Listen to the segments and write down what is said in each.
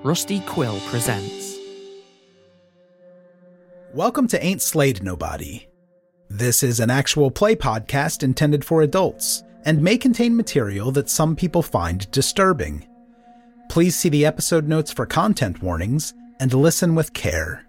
Rusty Quill presents. Welcome to Ain't Slayed Nobody. This is an actual play podcast intended for adults, and may contain material that some people find disturbing. Please see the episode notes for content warnings, and listen with care.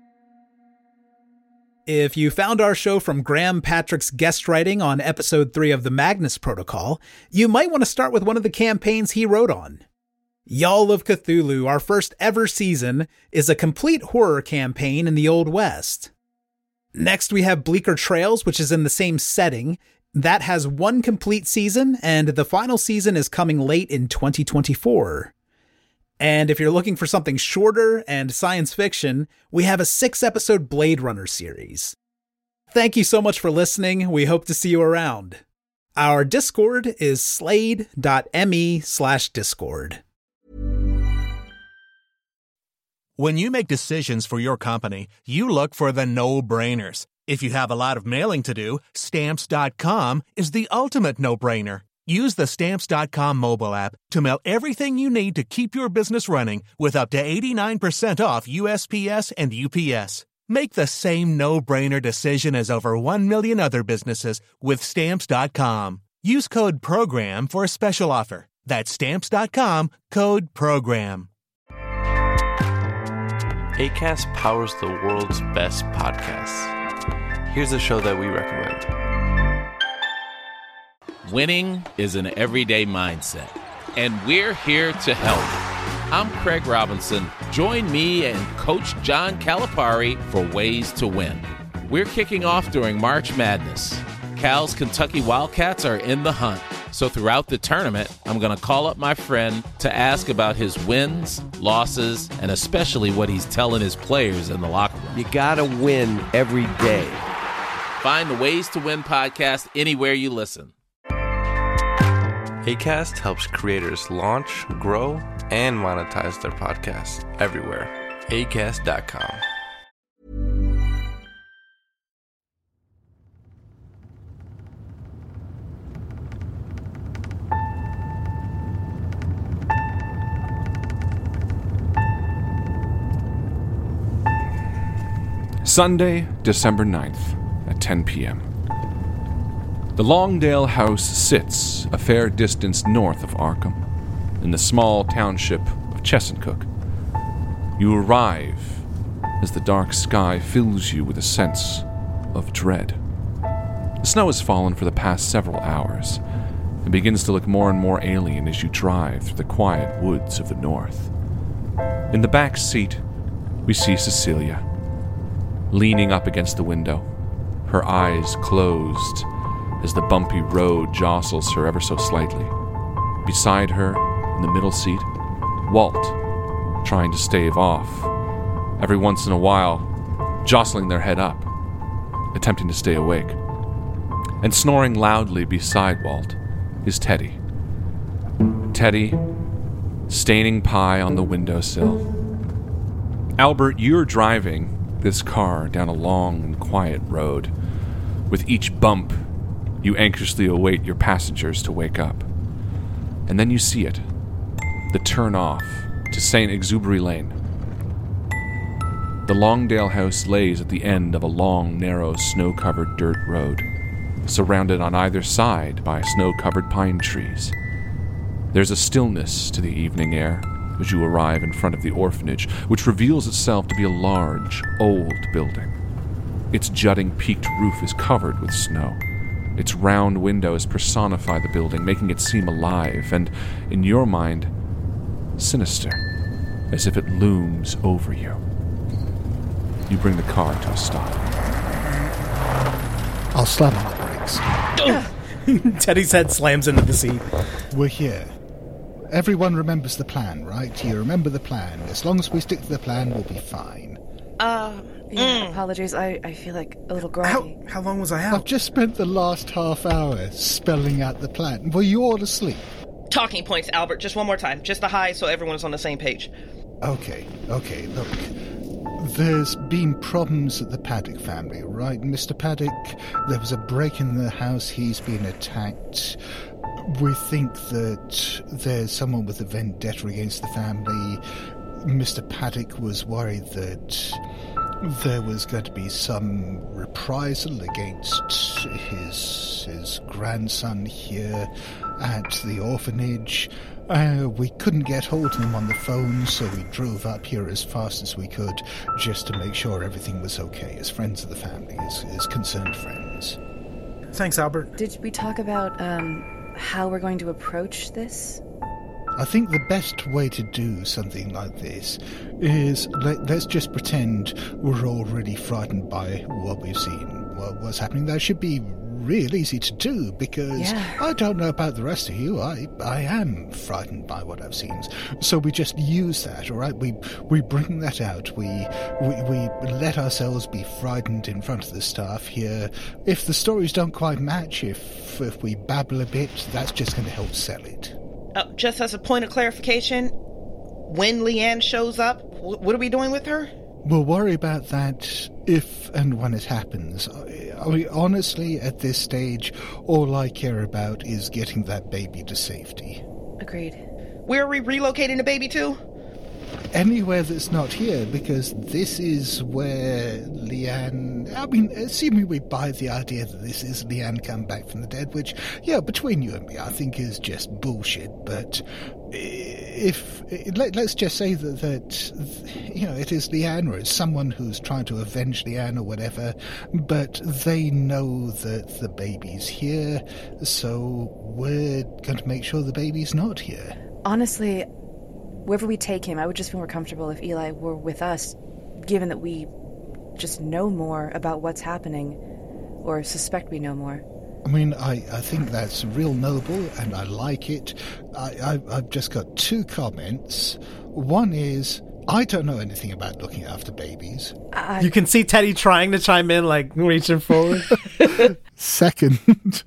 If you found our show from Graham Patrick's guest writing on episode 3 of the Magnus Protocol, you might want to start with one of the campaigns he wrote on. Y'all of Cthulhu, our first ever season, is a complete horror campaign in the Old West. Next we have Bleaker Trails, which is in the same setting. That has one complete season, and the final season is coming late in 2024. And if you're looking for something shorter and science fiction, we have a 6-episode Blade Runner series. Thank you so much for listening. We hope to see you around. Our Discord is slade.me/discord. When you make decisions for your company, you look for the no-brainers. If you have a lot of mailing to do, Stamps.com is the ultimate no-brainer. Use the Stamps.com mobile app to mail everything you need to keep your business running with up to 89% off USPS and UPS. Make the same no-brainer decision as over 1 million other businesses with Stamps.com. Use code PROGRAM for a special offer. That's Stamps.com, code PROGRAM. Acast powers the world's best podcasts. Here's a show that we recommend. Winning is an everyday mindset, and we're here to help. I'm Craig Robinson. Join me and Coach John Calipari for Ways to Win. We're kicking off during March Madness. Cal's Kentucky Wildcats are in the hunt. So throughout the tournament, I'm going to call up my friend to ask about his wins, losses, and especially what he's telling his players in the locker room. You got to win every day. Find the Ways to Win podcast anywhere you listen. Acast helps creators launch, grow, and monetize their podcasts everywhere. Acast.com. Sunday, December 9th, at 10 p.m. The Longdale House sits a fair distance north of Arkham, in the small township of Chesuncook. You arrive as the dark sky fills you with a sense of dread. The snow has fallen for the past several hours, and begins to look more and more alien as you drive through the quiet woods of the north. In the back seat, we see Cecilia, leaning up against the window, her eyes closed as the bumpy road jostles her ever so slightly. Beside her, in the middle seat, Walt, trying to stave off, every once in a while, jostling their head up, attempting to stay awake. And snoring loudly beside Walt is Teddy. Teddy, staining pie on the windowsill. Albert, you're driving this car down a long and quiet road. With each bump, you anxiously await your passengers to wake up. And then you see it, the turn off to St. Exubery Lane. The Longdale House lays at the end of a long, narrow, snow-covered dirt road, surrounded on either side by snow-covered pine trees. There's a stillness to the evening air as you arrive in front of the orphanage, which reveals itself to be a large, old building. Its jutting peaked roof is covered with snow. Its round windows personify the building, making it seem alive and, in your mind, sinister, as if it looms over you. You bring the car to a stop. I'll slam on the brakes. Teddy's head slams into the seat. We're here. Everyone remembers the plan, right? You remember the plan. As long as we stick to the plan, we'll be fine. Apologies, I feel like a little groggy. How long was I out? I've just spent the last half hour spelling out the plan. Were you all asleep? Talking points, Albert. Just one more time. Just the high so everyone's on the same page. Okay, look. There's been problems at the Paddock family, right? Mr. Paddock, there was a break in the house. He's been attacked. We think that there's someone with a vendetta against the family. Mr. Paddock was worried that there was going to be some reprisal against his grandson here at the orphanage. We couldn't get hold of him on the phone, so we drove up here as fast as we could just to make sure everything was okay, as friends of the family, as concerned friends. Thanks, Albert. Did we talk about how we're going to approach this? I think the best way to do something like this is let's just pretend we're all really frightened by what we've seen. What's happening there should be real easy to do, because I don't know about the rest of you. I am frightened by what I've seen. So we just use that, all right? We bring that out. We let ourselves be frightened in front of the staff here. If the stories don't quite match, if we babble a bit, that's just going to help sell it. Just as a point of clarification, when Leanne shows up, what are we doing with her? We'll worry about that if and when it happens. I mean, honestly, at this stage, all I care about is getting that baby to safety. Agreed. Where are we relocating the baby to? Anywhere that's not here, because this is where Leanne... I mean, assuming we buy the idea that this is Leanne come back from the dead, which, yeah, between you and me, I think is just bullshit, but let's just say that you know, it is Leanne, or it's someone who's trying to avenge Leanne or whatever, but they know that the baby's here, so we're going to make sure the baby's not here. Honestly, wherever we take him, I would just feel more comfortable if Eli were with us, given that we just know more about what's happening, or suspect we know more. I mean, I think that's real noble, and I like it. I've just got two comments. One is, I don't know anything about looking after babies. You can see Teddy trying to chime in, like, reaching forward. Second.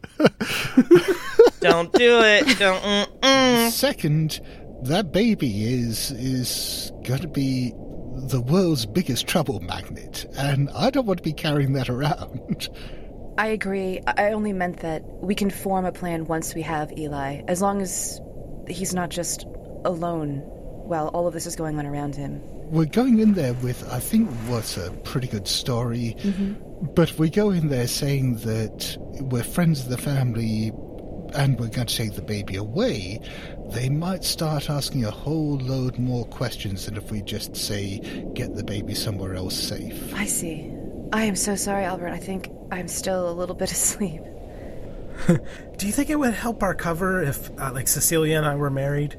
Don't do it. Don't. Second, that baby is going to be the world's biggest trouble magnet, and I don't want to be carrying that around. I agree. I only meant that we can form a plan once we have Eli, as long as he's not just alone while all of this is going on around him. We're going in there with, I think, what's a pretty good story, but we go in there saying that we're friends of the family and we're going to take the baby away. They might start asking a whole load more questions than if we just say, get the baby somewhere else safe. I see. I am so sorry, Albert. I think I'm still a little bit asleep. Do you think it would help our cover if, like, Cecilia and I were married?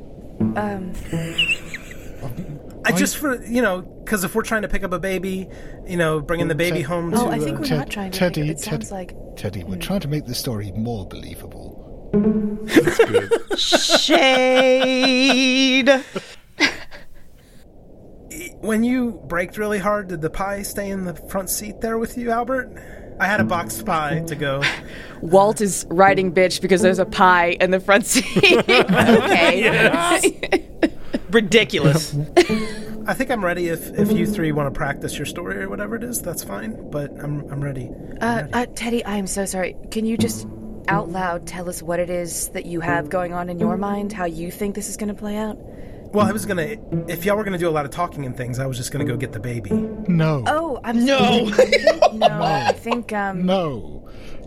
I just for, you know, because if we're trying to pick up a baby, you know, bringing the baby home to... I think we're not trying to pick up. It sounds like... Teddy, we're trying to make the story more believable. That's good. Shade! When you braked really hard, did the pie stay in the front seat there with you, Albert? I had a boxed pie to go. Walt is riding bitch because there's a pie in the front seat. Okay. Ridiculous. I think I'm ready if you three want to practice your story or whatever it is, that's fine, but I'm ready. Teddy, I am so sorry. Can you just out loud tell us what it is that you have going on in your mind, how you think this is going to play out? Well, if y'all were going to do a lot of talking and things, I was just going to go get the baby. No. Oh, I'm No. No, I think, No.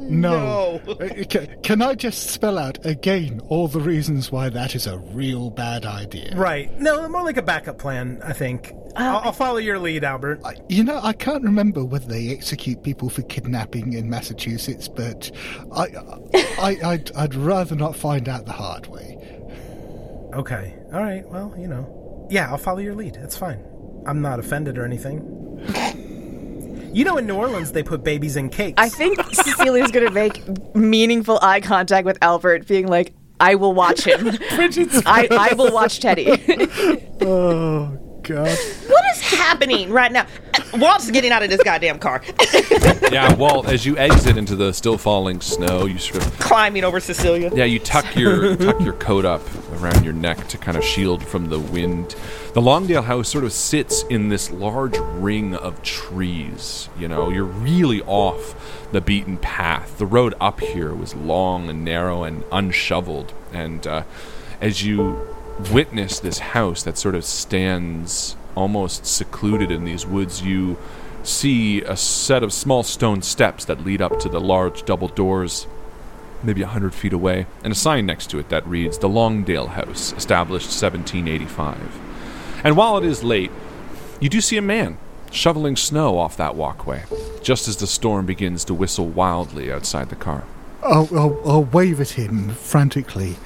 Can I just spell out again all the reasons why that is a real bad idea? Right. No, more like a backup plan, I think. I'll follow your lead, Albert. I can't remember whether they execute people for kidnapping in Massachusetts, but I'd rather not find out the hard way. Okay. All right. Well, you know. Yeah, I'll follow your lead. It's fine. I'm not offended or anything. You know, in New Orleans, they put babies in cakes. I think Cecilia's going to make meaningful eye contact with Albert, being like, I will watch him. I will watch Teddy. Oh, God. What is happening right now? Walt's getting out of this goddamn car. Yeah, Walt, as you exit into the still falling snow, you sort of... Climbing over Cecilia. Yeah, you tuck your coat up around your neck to kind of shield from the wind. The Longdale house sort of sits in this large ring of trees. You know, you're really off the beaten path. The road up here was long and narrow and unshoveled. And as you witness this house that sort of stands almost secluded in these woods, you see a set of small stone steps that lead up to the large double doors, maybe 100 feet away, and a sign next to it that reads, "The Longdale House, established 1785. And while it is late, you do see a man shoveling snow off that walkway, just as the storm begins to whistle wildly outside the car. I'll wave at him frantically.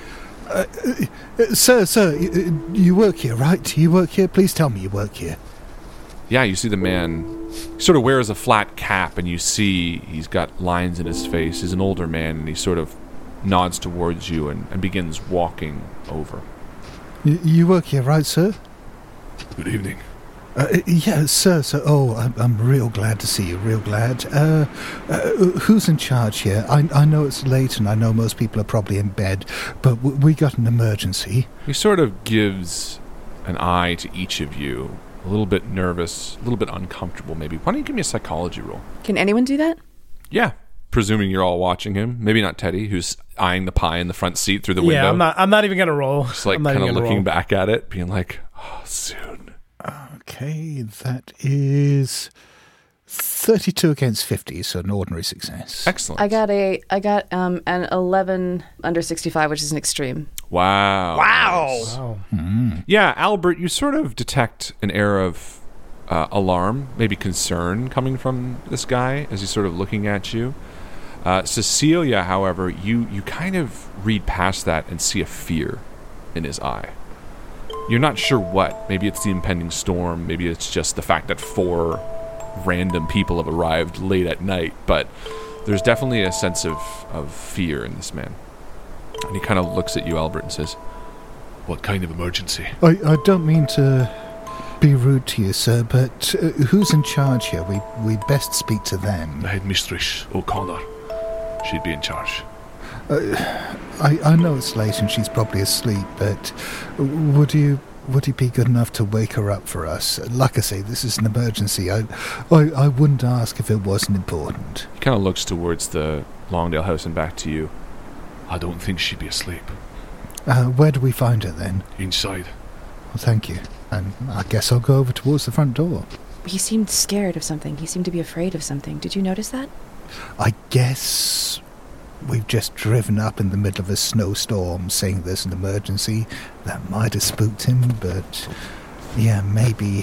Sir, you work here, right? You work here? Please tell me you work here. Yeah, you see the man, he sort of wears a flat cap, and you see he's got lines in his face. He's an older man, and he sort of nods towards you and begins walking over. You work here, right, sir? Good evening. Yes, sir. I'm real glad to see you, real glad. Who's in charge here? I know it's late, and I know most people are probably in bed, but we got an emergency. He sort of gives an eye to each of you, a little bit nervous, a little bit uncomfortable maybe. Why don't you give me a psychology roll? Can anyone do that? Yeah, presuming you're all watching him. Maybe not Teddy, who's eyeing the pie in the front seat through the window. Yeah, I'm not even going to roll. Just like kind of looking back at it, being like, oh, soon. Okay, that is 32 against 50, so an ordinary success. Excellent. I got an 11 under 65, which is an extreme. Wow. Yeah, Albert, you sort of detect an air of alarm, maybe concern coming from this guy as he's sort of looking at you. Cecilia, however, you kind of read past that and see a fear in his eye. You're not sure what. Maybe it's the impending storm. Maybe it's just the fact that 4 random people have arrived late at night. But there's definitely a sense of fear in this man. And he kind of looks at you, Albert, and says, "What kind of emergency?" I don't mean to be rude to you, sir, but who's in charge here? We best speak to them. The headmistress, O'Connor. She'd be in charge. I know it's late and she's probably asleep, but would you be good enough to wake her up for us? Like I say, this is an emergency. I wouldn't ask if it wasn't important. He kind of looks towards the Longdale house and back to you. I don't think she'd be asleep. Where do we find her then? Inside. Well, thank you. And I guess I'll go over towards the front door. He seemed scared of something. He seemed to be afraid of something. Did you notice that? I guess we've just driven up in the middle of a snowstorm saying there's an emergency. That might have spooked him, but yeah, maybe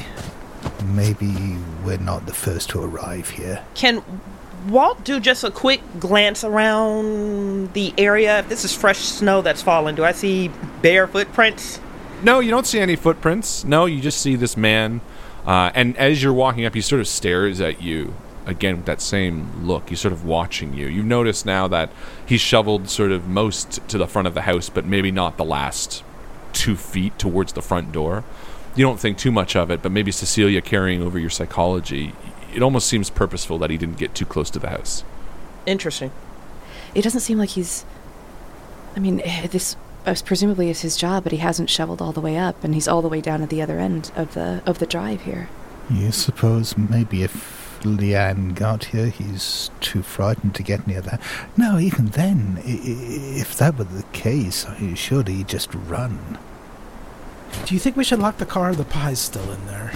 we're not the first to arrive here. Can Walt do just a quick glance around the area? If this is fresh snow that's fallen, do I see bare footprints? No, you don't see any footprints. No, you just see this man. And as you're walking up, he sort of stares at you. Again, with that same look, he's sort of watching you. You've noticed now that he's shoveled sort of most to the front of the house, but maybe not the last 2 feet towards the front door. You don't think too much of it, but maybe Cecilia carrying over your psychology, it almost seems purposeful that he didn't get too close to the house. Interesting. It doesn't seem like he's... I mean, this presumably is his job, but he hasn't shoveled all the way up, and he's all the way down at the other end of the drive here. You suppose maybe if Leanne got here, he's too frightened to get near that. No, even then, if that were the case, should he just run? Do you think we should lock the car? The pie's still in there.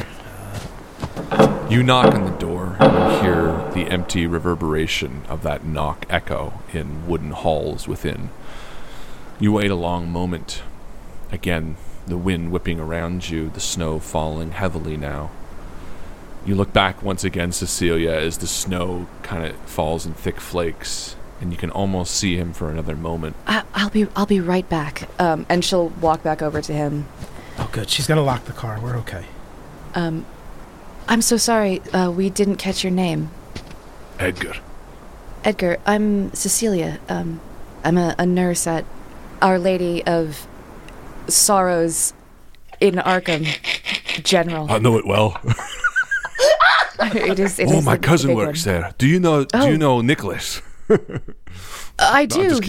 You knock on the door and hear the empty reverberation of that knock echo in wooden halls within. You wait a long moment. Again, the wind whipping around you, the snow falling heavily now. You look back once again, Cecilia, as the snow kind of falls in thick flakes, and you can almost see him for another moment. I'll be right back. And she'll walk back over to him. Oh, good. She's gonna lock the car. We're okay. I'm so sorry. We didn't catch your name. Edgar. Edgar. I'm Cecilia. I'm a nurse at Our Lady of Sorrows in Arkham General. I know it well. It is my cousin works there. Do you know Nicholas? I do. No,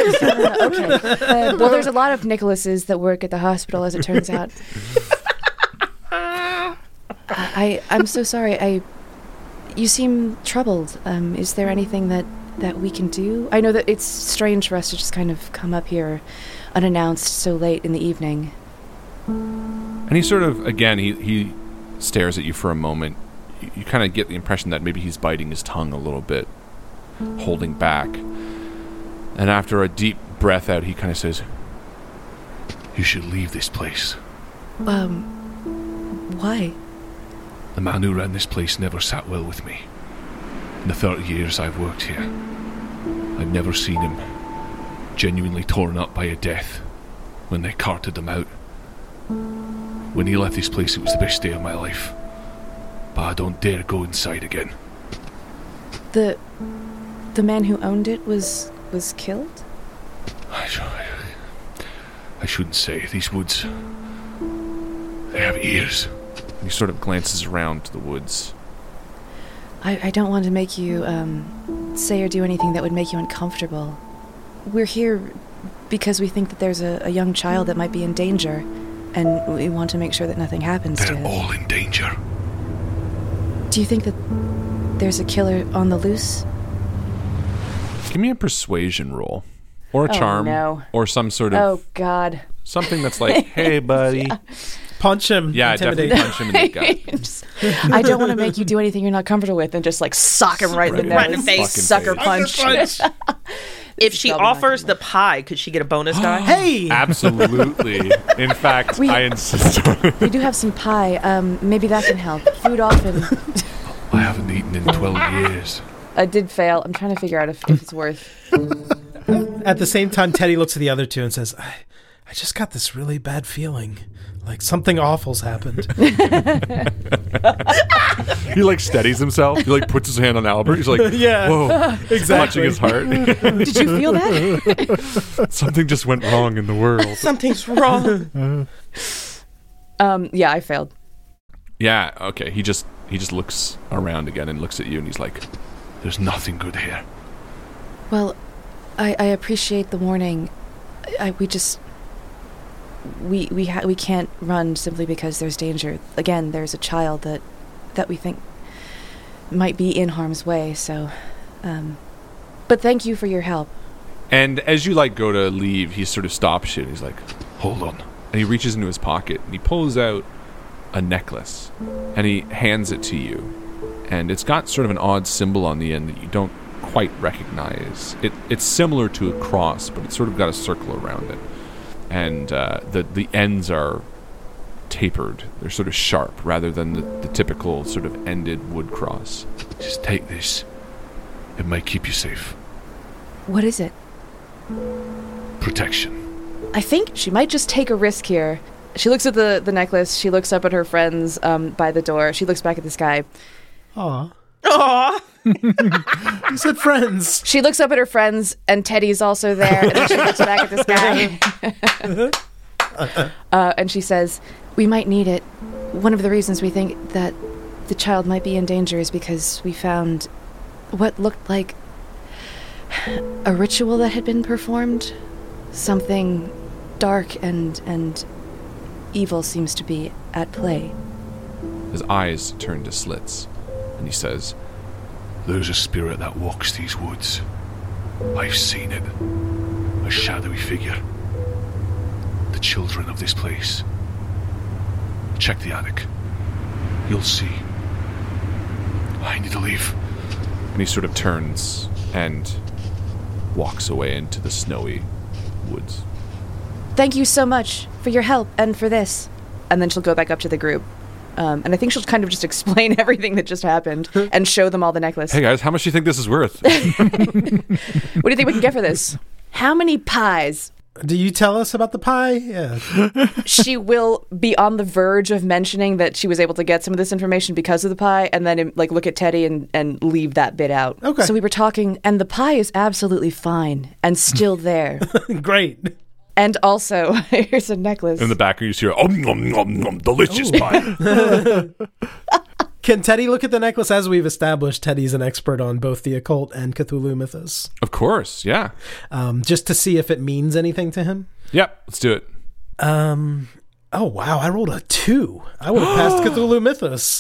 Okay. Well, there's a lot of Nicholases that work at the hospital, as it turns out. I'm so sorry. You seem troubled. Is there anything that we can do? I know that it's strange for us to just kind of come up here unannounced so late in the evening. And he sort of, again, he stares at you for a moment. You kind of get the impression that maybe he's biting his tongue a little bit, holding back. And after a deep breath out, he kind of says, "You should leave this place." Why? The man who ran this place never sat well with me. In the 30 years I've worked here, I've never seen him genuinely torn up by a death when they carted them out. When he left this place, it was the best day of my life. But I don't dare go inside again. The man who owned it was killed? I shouldn't say. These woods, they have ears. He sort of glances around to the woods. I don't want to make you say or do anything that would make you uncomfortable. We're here because we think that there's a young child that might be in danger, and we want to make sure that nothing happens to They're it. all in danger. Do you think that there's a killer on the loose? Give me a persuasion roll. Or a charm. No. Or some sort of... Oh, God. Something that's like, hey, buddy. Yeah. Punch him. Yeah, definitely punch him in the gut. I don't want to make you do anything you're not comfortable with and just, like, sock him right in the nose. Right in the face. Sucker punch. If she offers the pie, could she get a bonus die? Hey! Absolutely. In fact, I insist on it. We do have some pie. Maybe that can help. Food often. I haven't eaten in 12 years. I did fail. I'm trying to figure out if it's worth. At the same time, Teddy looks at the other two and says, I just got this really bad feeling. Like something awful's happened. He like steadies himself. He like puts his hand on Albert. He's like, yeah, whoa, exactly. Clutching his heart. Did you feel that? Something just went wrong in the world. Something's wrong. Yeah, I failed. Yeah, okay. He just looks around again and looks at you and he's like, there's nothing good here. Well, I appreciate the warning. We can't run simply because there's danger. Again, there's a child that we think might be in harm's way, so but thank you for your help. And as you like go to leave, he sort of stops you and he's like, hold on. And he reaches into his pocket and he pulls out a necklace and he hands it to you. And it's got sort of an odd symbol on the end that you don't quite recognize. It's similar to a cross, but it's sort of got a circle around it. And the ends are tapered. They're sort of sharp rather than the typical sort of ended wood cross. Just take this. It might keep you safe. What is it? Protection. I think she might just take a risk here. She looks at the necklace. She looks up at her friends by the door. She looks back at the sky. Aww. Aww. You said friends. She looks up at her friends, and Teddy's also there. And then she looks back at the sky. And she says, we might need it. One of the reasons we think that the child might be in danger is because we found what looked like a ritual that had been performed. Something dark and evil seems to be at play. His eyes turn to slits, and he says, there's a spirit that walks these woods. I've seen it. A shadowy figure. The children of this place. Check the attic. You'll see. I need to leave. And he sort of turns and walks away into the snowy woods. Thank you so much for your help and for this. And then she'll go back up to the group. And I think she'll kind of just explain everything that just happened and show them all the necklace. Hey guys, how much do you think this is worth? What do you think we can get for this? How many pies? Do you tell us about the pie? Yeah. She will be on the verge of mentioning that she was able to get some of this information because of the pie, and then like look at Teddy and leave that bit out. Okay. So we were talking, and the pie is absolutely fine and still there. Great. And also, here's a necklace. In the back, you hear, delicious pie. Can Teddy look at the necklace? As we've established, Teddy's an expert on both the occult and Cthulhu mythos. Of course, yeah. Just to see if it means anything to him. Yep, let's do it. Oh, wow, I rolled a 2. I would have passed Cthulhu mythos.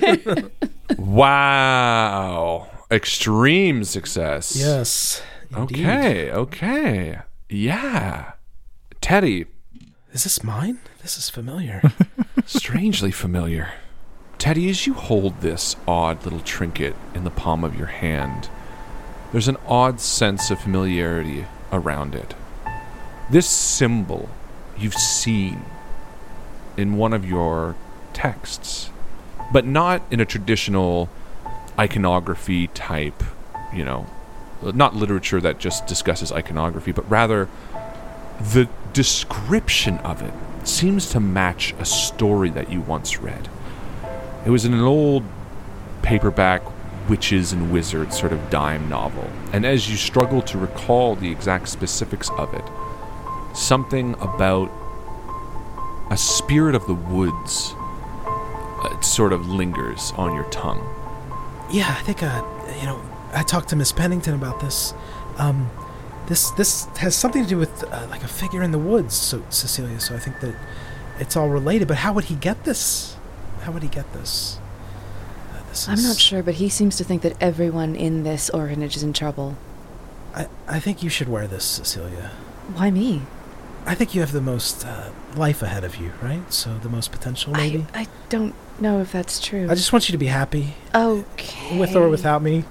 Wow. Extreme success. Yes. Indeed. Okay. Yeah. Teddy. Is this mine? This is familiar. Strangely familiar. Teddy, as you hold this odd little trinket in the palm of your hand, there's an odd sense of familiarity around it. This symbol you've seen in one of your texts, but not in a traditional iconography type, not literature that just discusses iconography, but rather the description of it seems to match a story that you once read. It was in an old paperback witches and wizards sort of dime novel, and as you struggle to recall the exact specifics of it, something about a spirit of the woods sort of lingers on your tongue. Yeah, I think, I talked to Miss Pennington about this. This has something to do with, like a figure in the woods, so Cecilia, so I think that it's all related, but how would he get this? I'm not sure, but he seems to think that everyone in this orphanage is in trouble. I think you should wear this, Cecilia. Why me? I think you have the most life ahead of you, right? So the most potential, maybe? I don't know if that's true. I just want you to be happy. Okay. With or without me.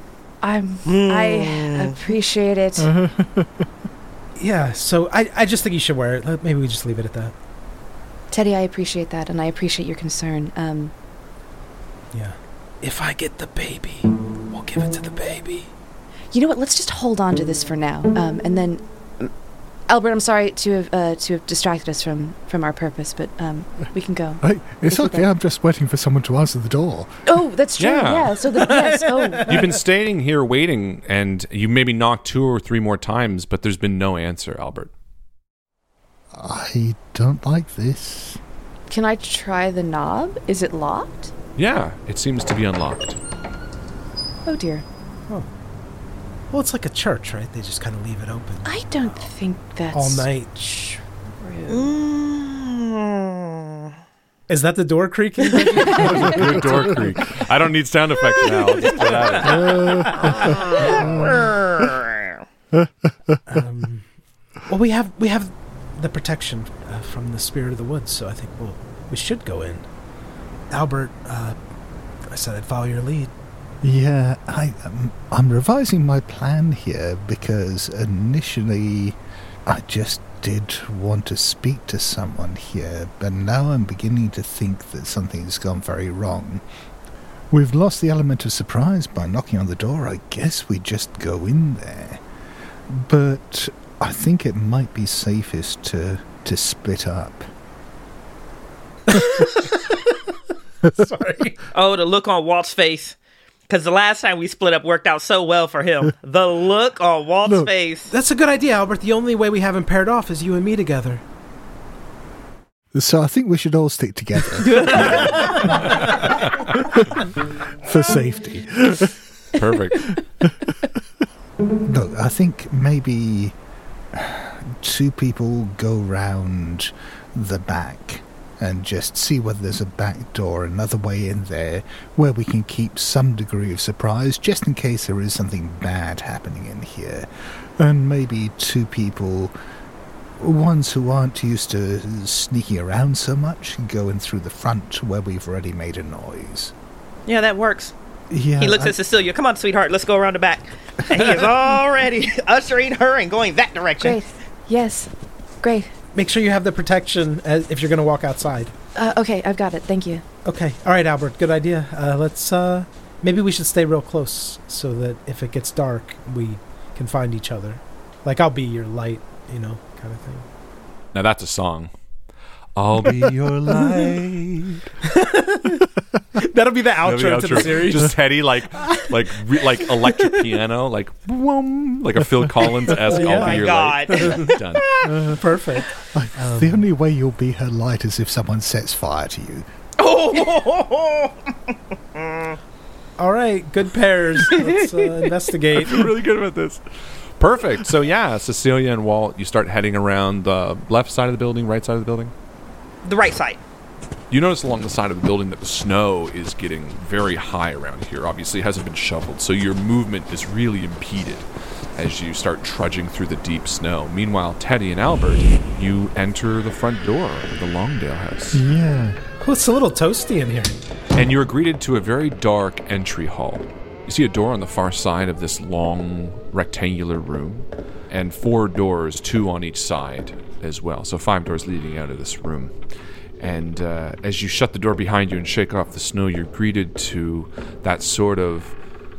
I appreciate it. Yeah, so I just think you should wear it. Maybe we just leave it at that. Teddy, I appreciate that, and I appreciate your concern. Yeah. If I get the baby, we'll give it to the baby. You know what? Let's just hold on to this for now, and then, Albert, I'm sorry to have distracted us from our purpose, but we can go. It's okay. I'm just waiting for someone to answer the door. Oh, that's true. Yeah. So yes. Oh, you've been staying here waiting, and you maybe knocked 2 or 3 more times, but there's been no answer, Albert. I don't like this. Can I try the knob? Is it locked? Yeah, it seems to be unlocked. Oh dear. Oh. Well, it's like a church, right? They just kind of leave it open. I don't think that's all night. True. Is that the door creaking? Good door creak. I don't need sound effects now. I'll just put that in. Well, we have the protection from the spirit of the woods, so I think we should go in. Albert, I said I'd follow your lead. Yeah, I'm revising my plan here because initially I just did want to speak to someone here, but now I'm beginning to think that something's gone very wrong. We've lost the element of surprise by knocking on the door. I guess we just go in there. But I think it might be safest to split up. Sorry. Oh, the look on Walt's face. Because the last time we split up worked out so well for him. The look on Walt's face. That's a good idea, Albert. The only way we haven't paired off is you and me together. So I think we should all stick together. For safety. Perfect. Look, I think maybe 2 people go round the back and just see whether there's a back door, another way in there, where we can keep some degree of surprise, just in case there is something bad happening in here. And maybe 2 people, ones who aren't used to sneaking around so much, go in through the front where we've already made a noise. Yeah, that works. Yeah, he looks at Cecilia. Come on, sweetheart, let's go around the back. And he is already ushering her and going that direction. Great. Yes. Great. Make sure you have the protection if you're going to walk outside. Okay, I've got it. Thank you. Okay. All right, Albert. Good idea. Let's, maybe we should stay real close so that if it gets dark, we can find each other. Like, I'll be your light, kind of thing. Now that's a song. I'll be your light. That'll be the outro to the series. Just Teddy, like electric piano, like a Phil Collins-esque. I'll be your light. Done. Perfect. The only way you'll be her light is if someone sets fire to you. All right, good pairs. Let's investigate. I'm really good at this. Perfect. So yeah, Cecilia and Walt, you start heading around the left side of the building, right side of the building? The right side. You notice along the side of the building that the snow is getting very high around here. Obviously, it hasn't been shoveled, so your movement is really impeded as you start trudging through the deep snow. Meanwhile, Teddy and Albert, you enter the front door of the Longdale house. Yeah. Oh, it's a little toasty in here. And you're greeted to a very dark entry hall. You see a door on the far side of this long rectangular room, and 4 doors, 2 on each side as well. So 5 doors leading out of this room. And as you shut the door behind you and shake off the snow, you're greeted to that sort of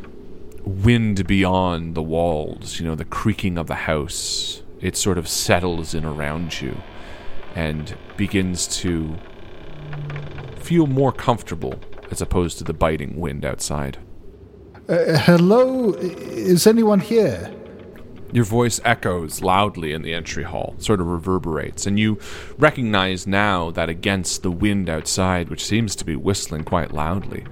wind beyond the walls, the creaking of the house. It sort of settles in around you and begins to feel more comfortable as opposed to the biting wind outside. Hello? Is anyone here? Your voice echoes loudly in the entry hall, sort of reverberates, and you recognize now that against the wind outside, which seems to be whistling quite loudly,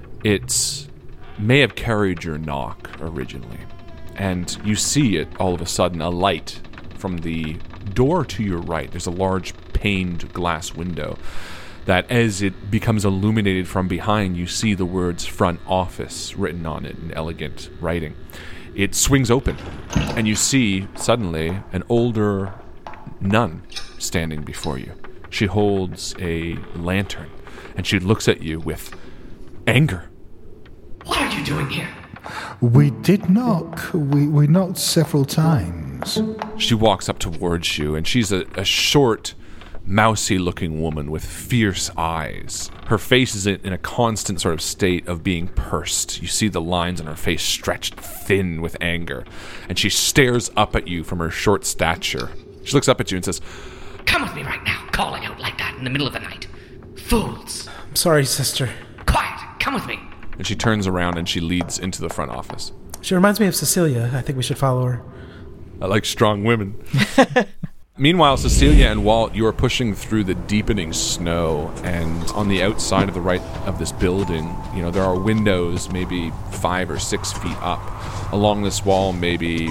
it may have carried your knock originally. And you see it, all of a sudden, a light from the door to your right. There's a large paned glass window that as it becomes illuminated from behind, you see the words front office written on it in elegant writing. It swings open, and you see, suddenly, an older nun standing before you. She holds a lantern, and she looks at you with anger. What are you doing here? We did knock. We knocked several times. She walks up towards you, and she's a short, mousy-looking woman with fierce eyes. Her face is in a constant sort of state of being pursed. You see the lines on her face stretched thin with anger, and she stares up at you from her short stature. She looks up at you and says, "Come with me right now, calling out like that in the middle of the night. Fools." I'm sorry, sister. Quiet, come with me. And she turns around and she leads into the front office. She reminds me of Cecilia. I think we should follow her. I like strong women. Meanwhile, Cecilia and Walt, you are pushing through the deepening snow, and on the outside of the right of this building, there are windows maybe 5 or 6 feet up. Along this wall, maybe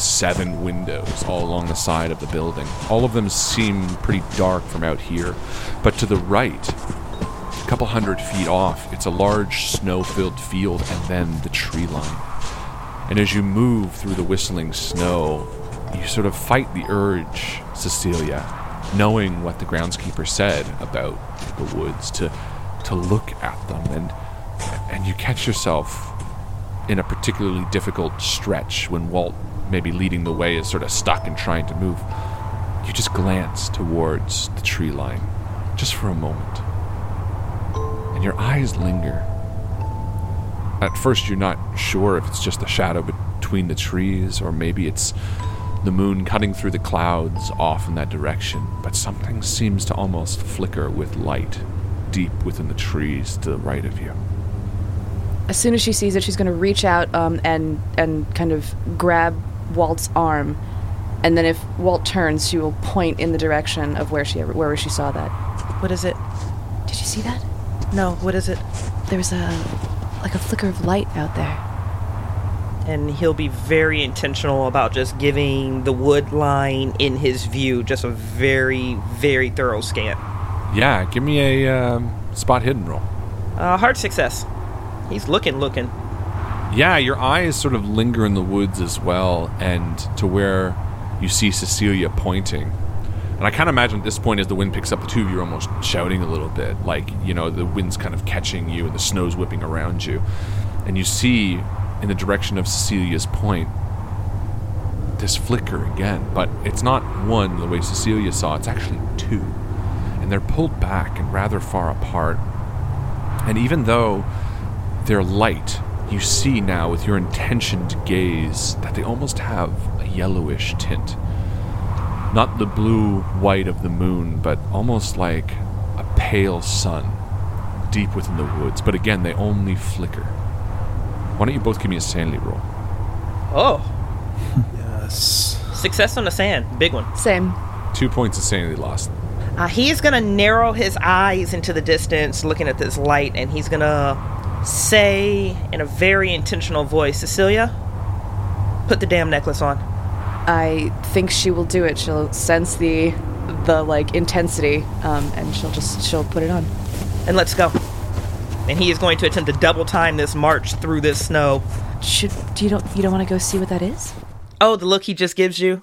7 windows all along the side of the building. All of them seem pretty dark from out here, but to the right, a couple 100 feet off, it's a large snow-filled field and then the tree line. And as you move through the whistling snow, you sort of fight the urge, Cecilia, knowing what the groundskeeper said about the woods, to look at them, and you catch yourself in a particularly difficult stretch when Walt, maybe leading the way, is sort of stuck and trying to move. You just glance towards the tree line, just for a moment, and your eyes linger. At first you're not sure if it's just a shadow between the trees, or maybe it's the moon cutting through the clouds off in that direction, but something seems to almost flicker with light deep within the trees to the right of you. As soon as she sees it, she's going to reach out and kind of grab Walt's arm, and then if Walt turns, she will point in the direction of where she saw that. What is it? Did you see that? No, what is it? There's a flicker of light out there. And he'll be very intentional about just giving the wood line in his view just a very, very thorough scan. Yeah, give me a spot hidden roll. Hard success. He's looking. Yeah, your eyes sort of linger in the woods as well, and to where you see Cecilia pointing. And I kind of imagine at this point, as the wind picks up, the two of you are almost shouting a little bit, like, the wind's kind of catching you and the snow's whipping around you. And you see, in the direction of Cecilia's point, this flicker again, but it's not one the way Cecilia saw, it's actually 2. And they're pulled back and rather far apart. And even though they're light, you see now with your intentioned gaze that they almost have a yellowish tint. Not the blue-white of the moon, but almost like a pale sun deep within the woods. But again, they only flicker. Why don't you both give me a sanity roll? Oh. Yes. Success on the sand. Big one. Same. 2 points of sanity lost. He's going to narrow his eyes into the distance looking at this light, and he's going to say in a very intentional voice, "Cecilia, put the damn necklace on." I think she will do it. She'll sense the intensity, and she'll put it on. And let's go. And he is going to attempt to double time this march through this snow. You don't want to go see what that is? Oh, the look he just gives you.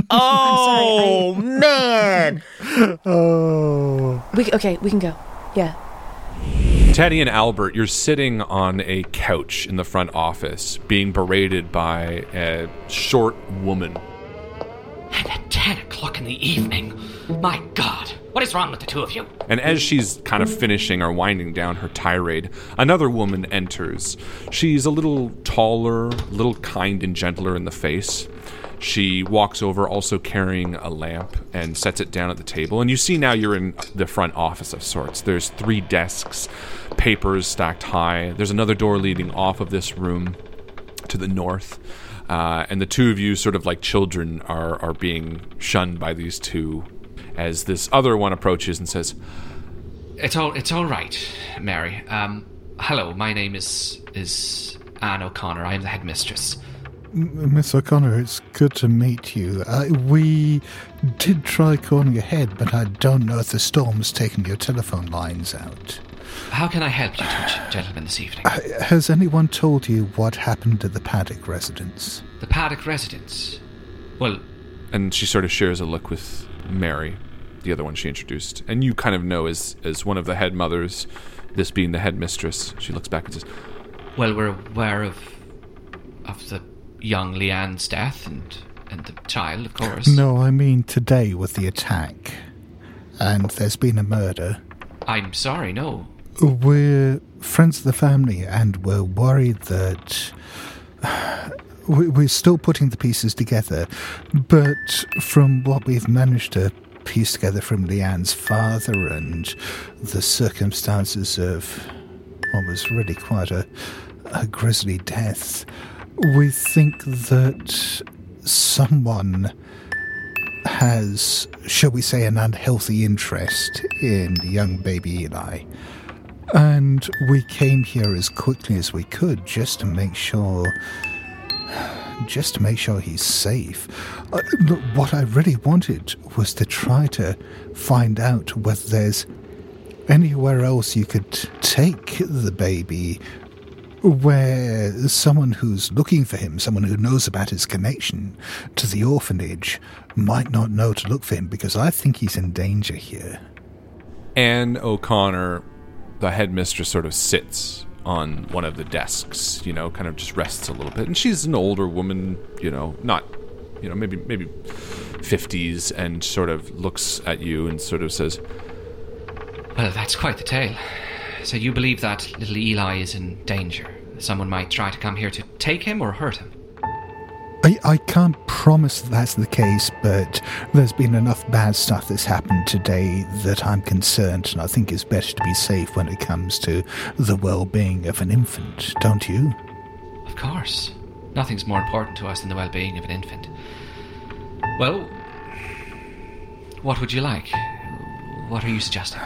Oh, man. Oh. We can go. Yeah. Teddy and Albert, you're sitting on a couch in the front office, being berated by a short woman. And at 10 o'clock in the evening? My God, what is wrong with the two of you? And as she's kind of finishing or winding down her tirade, another woman enters. She's a little taller, a little kind and gentler in the face. She walks over, also carrying a lamp, and sets it down at the table. And you see now you're in the front office of sorts. There's 3 desks, papers stacked high. There's another door leading off of this room to the north. And the two of you, sort of like children, are being shunned by these two as this other one approaches and says, It's all right, Mary. Hello, my name is Anne O'Connor. I am the headmistress. Miss O'Connor, it's good to meet you. We did try calling ahead, but I don't know if the storm's taken your telephone lines out. How can I help you two gentlemen this evening? Has anyone told you what happened to the Paddock residence? The Paddock residence? Well... And she sort of shares a look with Mary, the other one she introduced. And you kind of know as one of the head mothers, this being the headmistress. She looks back and says, Well, we're aware of the young Leanne's death and the child, of course. No, I mean today with the attack. And there's been a murder. I'm sorry, no. We're friends of the family, and we're worried that... We're still putting the pieces together, but from what we've managed to piece together from Leanne's father and the circumstances of what was really quite a grisly death, we think that someone has, shall we say, an unhealthy interest in young baby Eli. And we came here as quickly as we could just to make sure he's safe. Look, what I really wanted was to try to find out whether there's anywhere else you could take the baby where someone who's looking for him, someone who knows about his connection to the orphanage, might not know to look for him, because I think he's in danger here. Anne O'Connor, the headmistress, sort of sits on one of the desks, kind of just rests a little bit. And she's an older woman, not, maybe 50s, and sort of looks at you and sort of says, Well, that's quite the tale. So you believe that little Eli is in danger? Someone might try to come here to take him or hurt him? I can't promise that's the case, but there's been enough bad stuff that's happened today that I'm concerned, and I think it's better to be safe when it comes to the well-being of an infant, don't you? Of course. Nothing's more important to us than the well-being of an infant. Well, what would you like? What are you suggesting?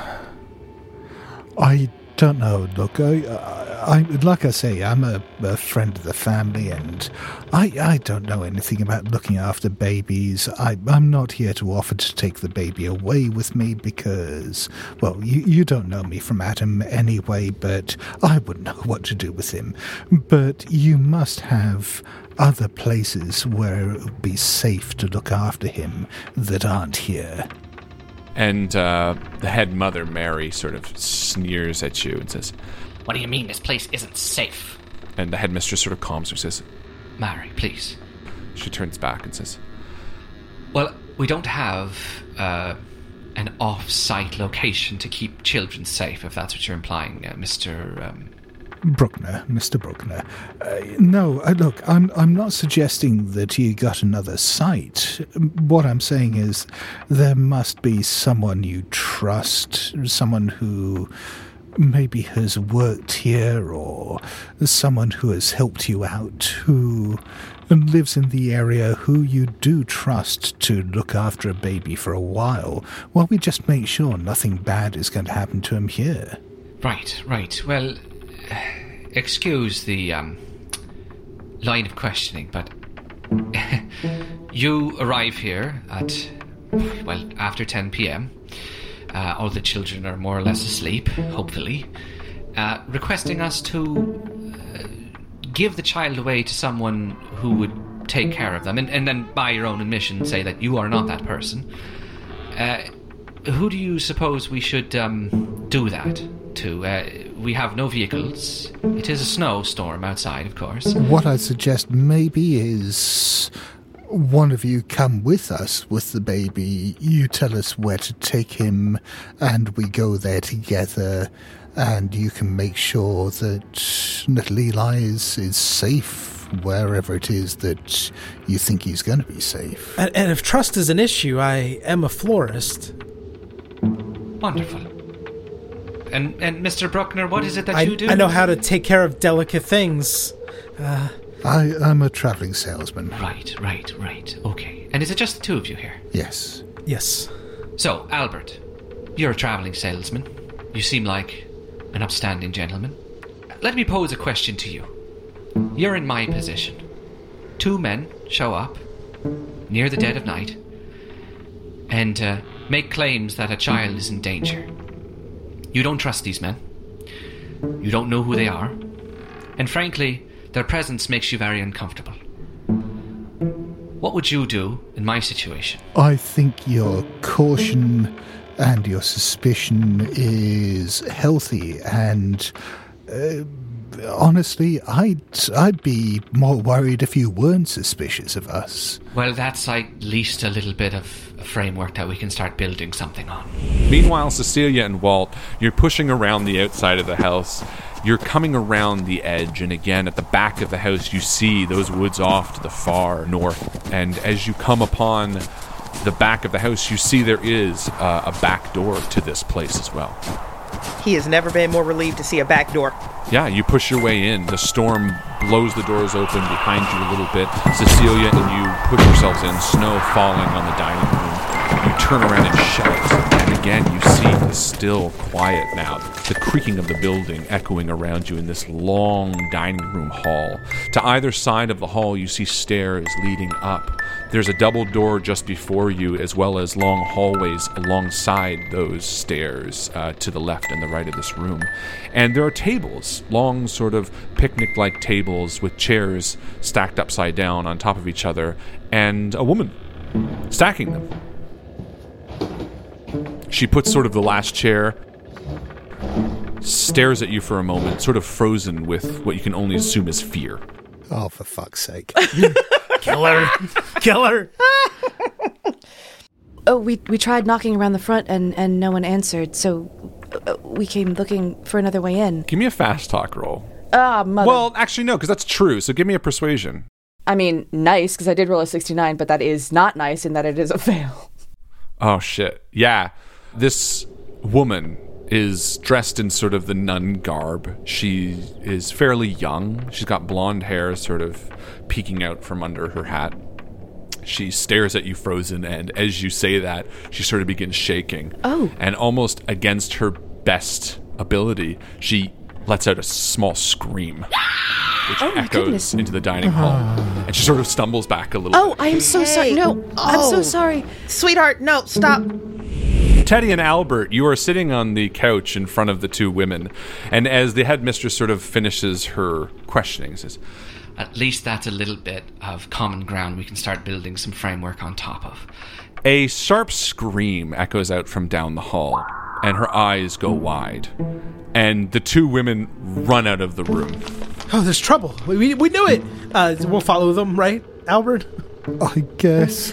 I don't know. Look, I like I say, I'm a friend of the family, and I don't know anything about looking after babies. I'm not here to offer to take the baby away with me because, well, you don't know me from Adam anyway, but I wouldn't know what to do with him. But you must have other places where it would be safe to look after him that aren't here. And the head mother, Mary, sort of sneers at you and says, What do you mean this place isn't safe? And the headmistress sort of calms her, says, Mary, please. She turns back and says, Well, we don't have an off-site location to keep children safe, if that's what you're implying, Mr. Mr. Bruckner. No, look, I'm not suggesting that you got another site. What I'm saying is there must be someone you trust, someone who maybe has worked here, or someone who has helped you out, who lives in the area, who you do trust to look after a baby for a while we just make sure nothing bad is going to happen to him here. Right. Well, excuse the line of questioning, but you arrive here at, after 10 p.m. All the children are more or less asleep, hopefully, requesting us to give the child away to someone who would take care of them, and then by your own admission say that you are not that person. Who do you suppose we should do that to? we have no vehicles. It is a snowstorm outside, of course. What I suggest maybe is one of you come with us with the baby. You tell us where to take him, and we go there together, and you can make sure that little Eli is safe wherever it is that you think he's going to be safe. And if trust is an issue, I am a florist. Wonderful. And Mr. Bruckner, what is it that you do? I know how to take care of delicate things. I'm a traveling salesman. Right. Okay. And is it just the two of you here? Yes. Yes. So, Albert, you're a traveling salesman. You seem like an upstanding gentleman. Let me pose a question to you. You're in my position. Two men show up near the dead of night and make claims that a child is in danger. You don't trust these men. You don't know who they are. And frankly, their presence makes you very uncomfortable. What would you do in my situation? I think your caution and your suspicion is healthy, and honestly, I'd be more worried if you weren't suspicious of us. Well, that's at least a little bit of a framework that we can start building something on. Meanwhile, Cecilia and Walt, you're pushing around the outside of the house. You're coming around the edge, and again, at the back of the house, you see those woods off to the far north. And as you come upon the back of the house, you see there is a back door to this place as well. He has never been more relieved to see a back door. Yeah, you push your way in. The storm blows the doors open behind you a little bit. Cecilia and you push yourselves in, snow falling on the dining room. You turn around and shout, and again you see the still quiet now, the creaking of the building echoing around you in this long dining room hall. To either side of the hall you see stairs leading up. There's a double door just before you, as well as long hallways alongside those stairs to the left and the right of this room. And there are tables, long sort of picnic-like tables with chairs stacked upside down on top of each other, and a woman stacking them. She puts sort of the last chair, stares at you for a moment, sort of frozen with what you can only assume is fear. Oh, for fuck's sake. Kill her. Oh, we tried knocking around the front and no one answered, so we came looking for another way in. Give me a fast talk roll. Ah, mother. Well, actually, no, because that's true, so give me a persuasion. I mean, nice, because I did roll a 69, but that is not nice in that it is a fail. Oh, shit. Yeah. This woman is dressed in sort of the nun garb. She is fairly young. She's got blonde hair sort of peeking out from under her hat. She stares at you frozen, and as you say that, she sort of begins shaking. Oh. And almost against her best ability, she lets out a small scream, which echoes into the dining hall. And she sort of stumbles back a little bit. Oh, I am so sorry. No, I'm so sorry. Sweetheart, no, stop. Teddy and Albert, you are sitting on the couch in front of the two women, and as the headmistress sort of finishes her questioning, says, At least that's a little bit of common ground we can start building some framework on top of. A sharp scream echoes out from down the hall, and her eyes go wide. And the two women run out of the room. Oh, there's trouble. We knew it. We'll follow them, right, Albert? I guess.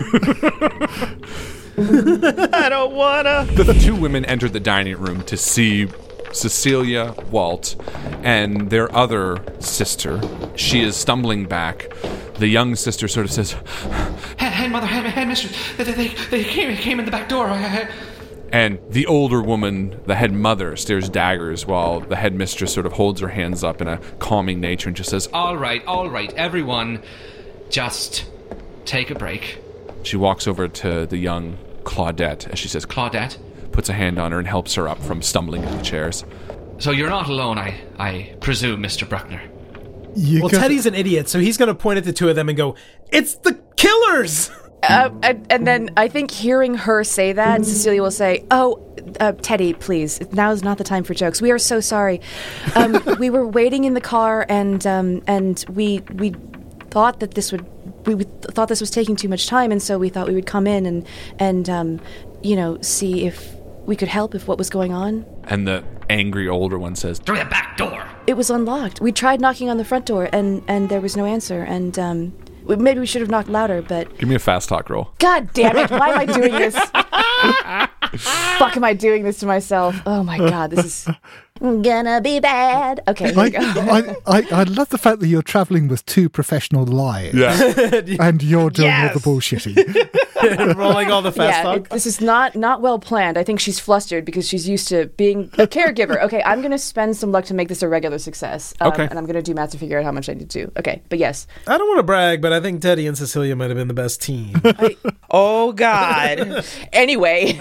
I don't wanna. The two women entered the dining room to see Cecilia, Walt, and their other sister. She is stumbling back. The young sister sort of says, Hey, mother, hey, mistress, they came in the back door. And the older woman, the head mother, stares daggers while the headmistress sort of holds her hands up in a calming nature and just says, All right, everyone, just take a break. She walks over to the young Claudette, as she says, Claudette? Puts a hand on her and helps her up from stumbling into the chairs. So you're not alone, I presume, Mr. Bruckner. Teddy's an idiot, so he's going to point at the two of them and go, "It's the killers!" And then I think hearing her say that, Cecilia will say, Teddy, please, now is not the time for jokes. We are so sorry. We were waiting in the car, and we thought that this was taking too much time, and so we thought we would come in and see if we could help, if what was going on. And the angry older one says, "Through the back door." It was unlocked. We tried knocking on the front door, and there was no answer. And maybe we should have knocked louder, but... Give me a fast talk roll. God damn it. Why am I doing this? Fuck am I doing this to myself? Oh my God, this is gonna be bad. Okay, here we go. I love the fact that you're travelling with two professional liars. Yeah. And you're doing all the bullshitting. Rolling all the fast talk. This is not well planned. I think she's flustered because she's used to being a caregiver. Okay, I'm going to spend some luck to make this a regular success. Okay. And I'm going to do math to figure out how much I need to do. Okay, but yes. I don't want to brag, but I think Teddy and Cecilia might have been the best team. Oh, God. Anyway.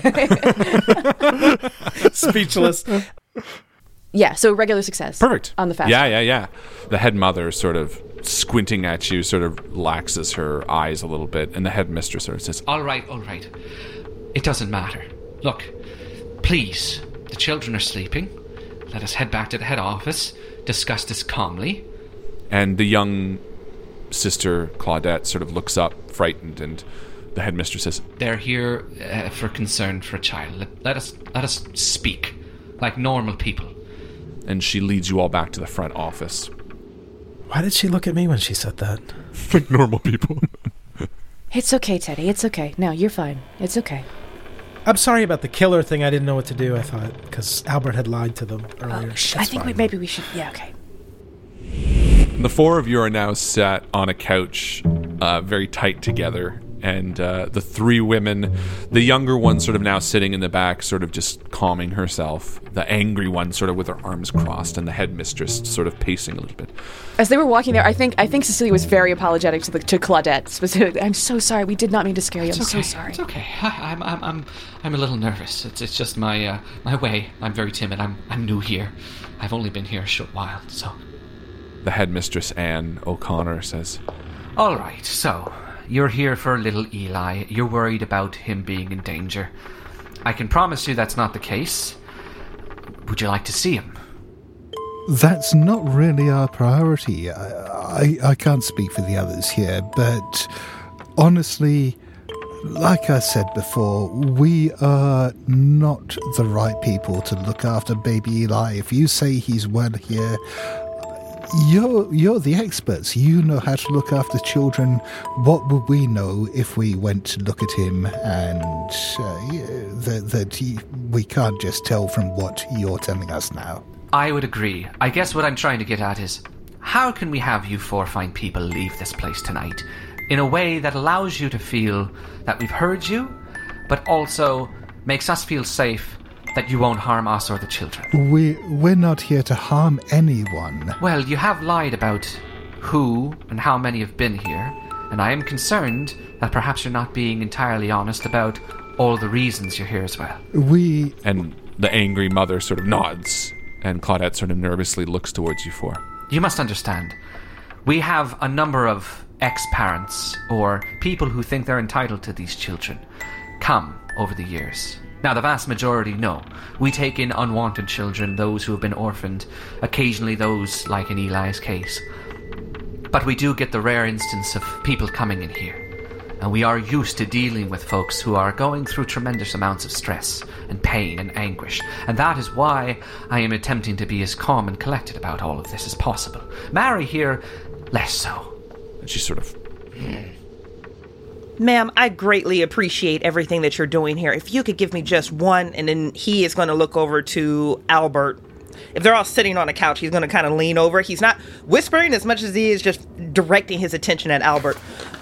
Speechless. Yeah, so regular success. Perfect. On the fast. Yeah. The head mother sort of squinting at you, sort of laxes her eyes a little bit, and the headmistress sort of says, All right. It doesn't matter. Look, please, the children are sleeping. Let us head back to the head office, discuss this calmly. And the young sister, Claudette, sort of looks up, frightened, and the headmistress says, They're here for concern for a child. Let us speak like normal people. And she leads you all back to the front office. Why did she look at me when she said that? Like normal people. It's okay, Teddy. It's okay. No, you're fine. It's okay. I'm sorry about the killer thing. I didn't know what to do, I thought, because Albert had lied to them earlier. I think maybe we should... Yeah, okay. The four of you are now sat on a couch, very tight together. And the three women, the younger one sort of now sitting in the back, sort of just calming herself. The angry one sort of with her arms crossed, and the headmistress sort of pacing a little bit. As they were walking there, I think Cecilia was very apologetic to Claudette specifically. I'm so sorry. We did not mean to scare you. I'm so sorry. It's okay. I'm a little nervous. It's just my way. I'm very timid. I'm new here. I've only been here a short while, so. The headmistress, Anne O'Connor, says, All right, so... You're here for little Eli. You're worried about him being in danger. I can promise you that's not the case. Would you like to see him? That's not really our priority. I can't speak for the others here, but honestly, like I said before, we are not the right people to look after baby Eli. If you say he's well here... You're the experts. You know how to look after children. What would we know if we went to look at him and we can't just tell from what you're telling us now? I would agree. I guess what I'm trying to get at is, how can we have you four fine people leave this place tonight in a way that allows you to feel that we've heard you, but also makes us feel safe that you won't harm us or the children? We're not here to harm anyone. Well, you have lied about who and how many have been here, and I am concerned that perhaps you're not being entirely honest about all the reasons you're here as well. And the angry mother sort of nods, and Claudette sort of nervously looks towards you four. You must understand, we have a number of ex-parents or people who think they're entitled to these children come over the years. Now, the vast majority, no. We take in unwanted children, those who have been orphaned, occasionally those like in Eli's case. But we do get the rare instance of people coming in here. And we are used to dealing with folks who are going through tremendous amounts of stress and pain and anguish. And that is why I am attempting to be as calm and collected about all of this as possible. Mary here, less so. And she sort of... Ma'am, I greatly appreciate everything that you're doing here. If you could give me just one, and then he is going to look over to Albert. If they're all sitting on a couch, he's going to kind of lean over. He's not whispering as much as he is just directing his attention at Albert.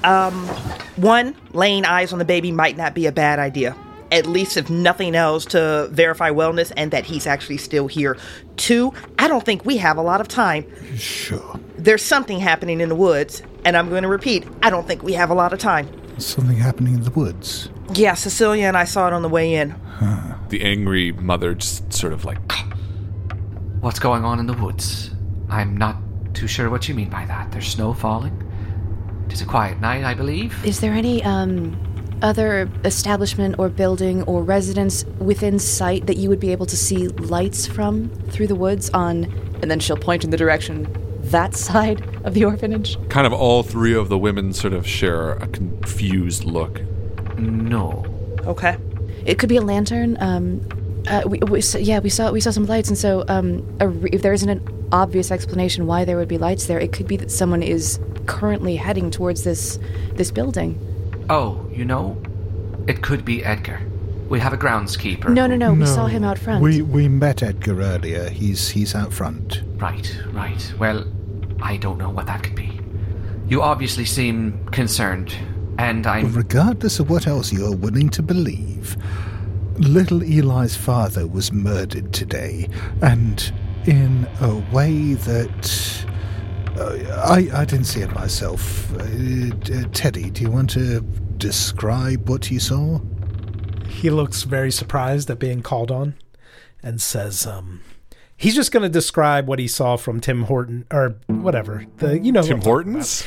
One, laying eyes on the baby might not be a bad idea. At least if nothing else to verify wellness and that he's actually still here. Two, I don't think we have a lot of time. Sure. There's something happening in the woods, and I'm going to repeat, I don't think we have a lot of time. Something happening in the woods? Yeah, Cecilia and I saw it on the way in. Huh. The angry mother just sort of like... What's going on in the woods? I'm not too sure what you mean by that. There's snow falling. It is a quiet night, I believe. Is there any, other establishment or building or residence within sight that you would be able to see lights from through the woods on... And then she'll point in the direction... that side of the orphanage? Kind of all three of the women sort of share a confused look. No. Okay. It could be a lantern. We saw some lights, and so if there isn't an obvious explanation why there would be lights there, it could be that someone is currently heading towards this building. Oh, it could be Edgar. We have a groundskeeper. No, we saw him out front. We met Edgar earlier. He's out front. Right. Well, I don't know what that could be. You obviously seem concerned, and Regardless of what else you're willing to believe, little Eli's father was murdered today, and in a way that I didn't see it myself. Teddy, do you want to describe what you saw? He looks very surprised at being called on and says, he's just going to describe what he saw from Tim Horton, or whatever. Tim Hortons?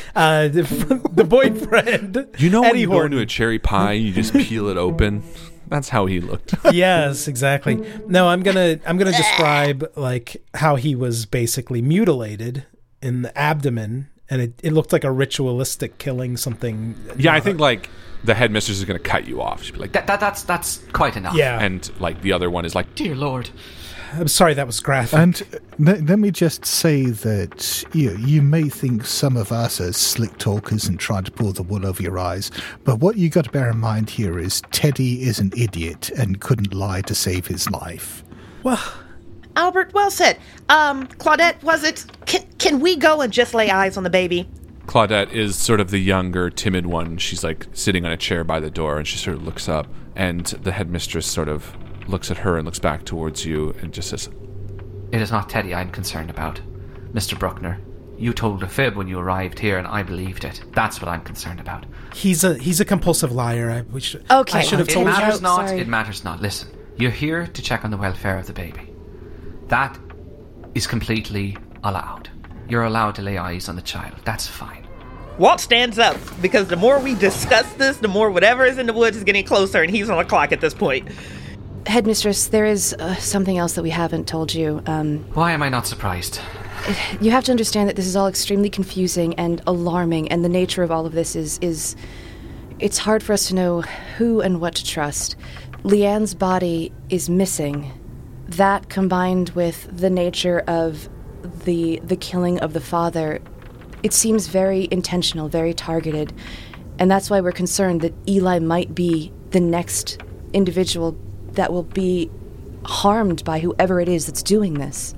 The boyfriend. Eddie Horton. Go into a cherry pie, you just peel it open. That's how he looked. Yes, exactly. No, I'm gonna describe like how he was basically mutilated in the abdomen, and it looked like a ritualistic killing, something. Yeah, I think like the headmistress is going to cut you off. She'd be like, that's quite enough. Yeah, and like the other one is like, dear Lord. I'm sorry, that was graphic. And let me just say that you may think some of us are slick talkers and trying to pull the wool over your eyes, but what you got to bear in mind here is Teddy is an idiot and couldn't lie to save his life. Well, Albert, well said. Claudette, was it? Can we go and just lay eyes on the baby? Claudette is sort of the younger, timid one. She's like sitting on a chair by the door, and she sort of looks up, and the headmistress sort of looks at her and looks back towards you and just says, "It is not Teddy I'm concerned about. Mr. Bruckner, you told a fib when you arrived here and I believed it. That's what I'm concerned about." He's a compulsive liar. I should have told you. It matters not. Listen, you're here to check on the welfare of the baby. That is completely allowed. You're allowed to lay eyes on the child. That's fine. Walt stands up, because the more we discuss this, the more whatever is in the woods is getting closer, and he's on the clock at this point. Headmistress, there is something else that we haven't told you. Why am I not surprised? You have to understand that this is all extremely confusing and alarming, and the nature of all of this is it's hard for us to know who and what to trust. Leanne's body is missing. That, combined with the nature of the killing of the father, it seems very intentional, very targeted, and that's why we're concerned that Eli might be the next individual that will be harmed by whoever it is that's doing this.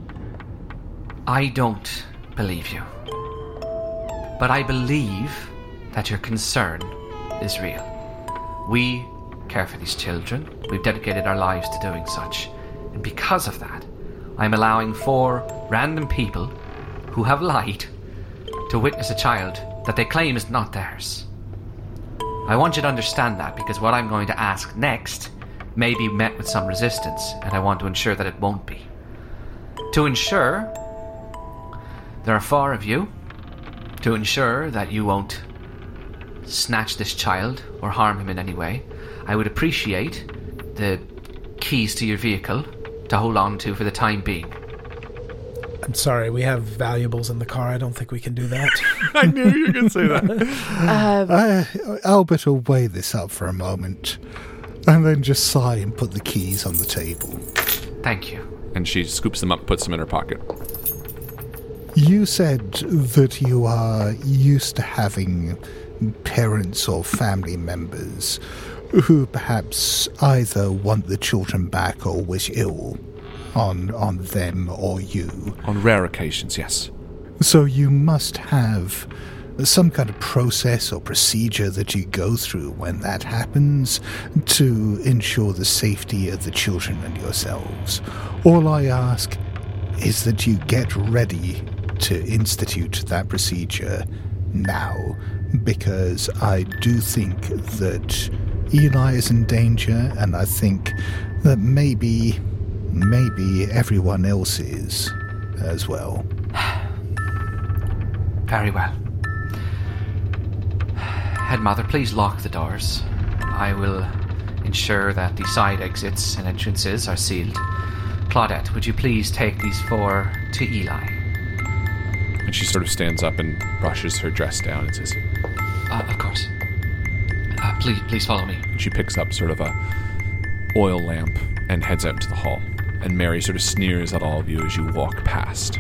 I don't believe you. But I believe that your concern is real. We care for these children. We've dedicated our lives to doing such. And because of that, I'm allowing 4 random people who have lied to witness a child that they claim is not theirs. I want you to understand that, because what I'm going to ask next may be met with some resistance, and I want to ensure that it won't be. To ensure there are 4 of you, to ensure that you won't snatch this child or harm him in any way, I would appreciate the keys to your vehicle to hold on to for the time being. I'm sorry, we have valuables in the car. I don't think we can do that. I knew you were going to say that. Albert will weigh this up for a moment, and then just sigh and put the keys on the table. Thank you. And she scoops them up, puts them in her pocket. You said that you are used to having parents or family members who perhaps either want the children back or wish ill on them or you. On rare occasions, yes. So you must have some kind of process or procedure that you go through when that happens to ensure the safety of the children and yourselves. All I ask is that you get ready to institute that procedure now, because I do think that Eli is in danger, and I think that maybe everyone else is as well. Very well. Headmother, please lock the doors. I will ensure that the side exits and entrances are sealed. Claudette, would you please take these 4 to Eli? And she sort of stands up and brushes her dress down and says, of course. Please follow me. She picks up sort of a oil lamp and heads out into the hall. And Mary sort of sneers at all of you as you walk past.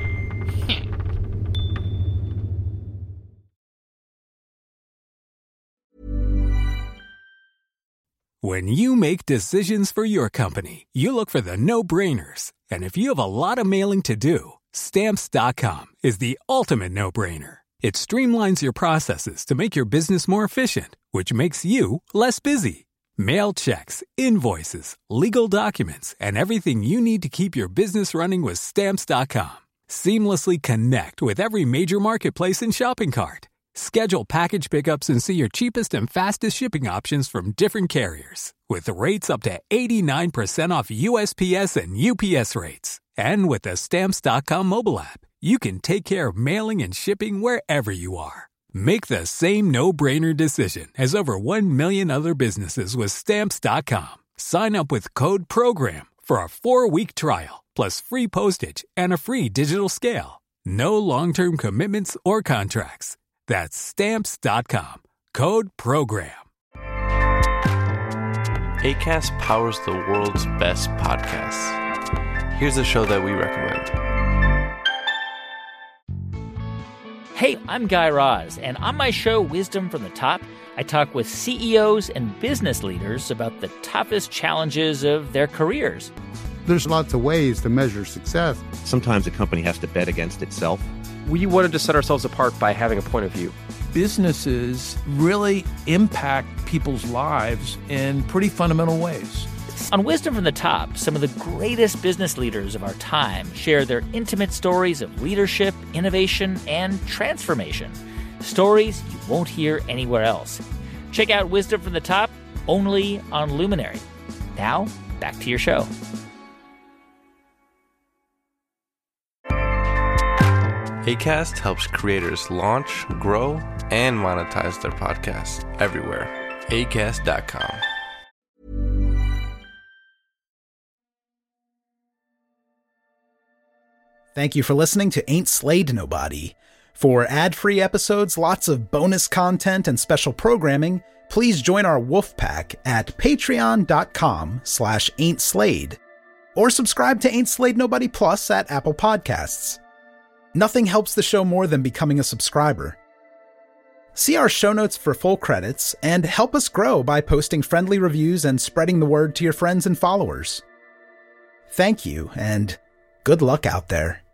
When you make decisions for your company, you look for the no-brainers. And if you have a lot of mailing to do, Stamps.com is the ultimate no-brainer. It streamlines your processes to make your business more efficient, which makes you less busy. Mail checks, invoices, legal documents, and everything you need to keep your business running with Stamps.com. Seamlessly connect with every major marketplace and shopping cart. Schedule package pickups and see your cheapest and fastest shipping options from different carriers, with rates up to 89% off USPS and UPS rates. And with the Stamps.com mobile app, you can take care of mailing and shipping wherever you are. Make the same no-brainer decision as over 1 million other businesses with Stamps.com. Sign up with code PROGRAM for a 4-week trial, plus free postage and a free digital scale. No long-term commitments or contracts. That's Stamps.com. Code PROGRAM. Acast powers the world's best podcasts. Here's a show that we recommend. Hey, I'm Guy Raz, and on my show, Wisdom from the Top, I talk with CEOs and business leaders about the toughest challenges of their careers. There's lots of ways to measure success. Sometimes a company has to bet against itself. We wanted to set ourselves apart by having a point of view. Businesses really impact people's lives in pretty fundamental ways. On Wisdom from the Top, some of the greatest business leaders of our time share their intimate stories of leadership, innovation, and transformation. Stories you won't hear anywhere else. Check out Wisdom from the Top only on Luminary. Now, back to your show. Acast helps creators launch, grow, and monetize their podcasts everywhere. Acast.com. Thank you for listening to Ain't Slayed Nobody. For ad-free episodes, lots of bonus content, and special programming, please join our wolf pack at patreon.com/ain'tslayed or subscribe to Ain't Slayed Nobody Plus at Apple Podcasts. Nothing helps the show more than becoming a subscriber. See our show notes for full credits and help us grow by posting friendly reviews and spreading the word to your friends and followers. Thank you, and good luck out there.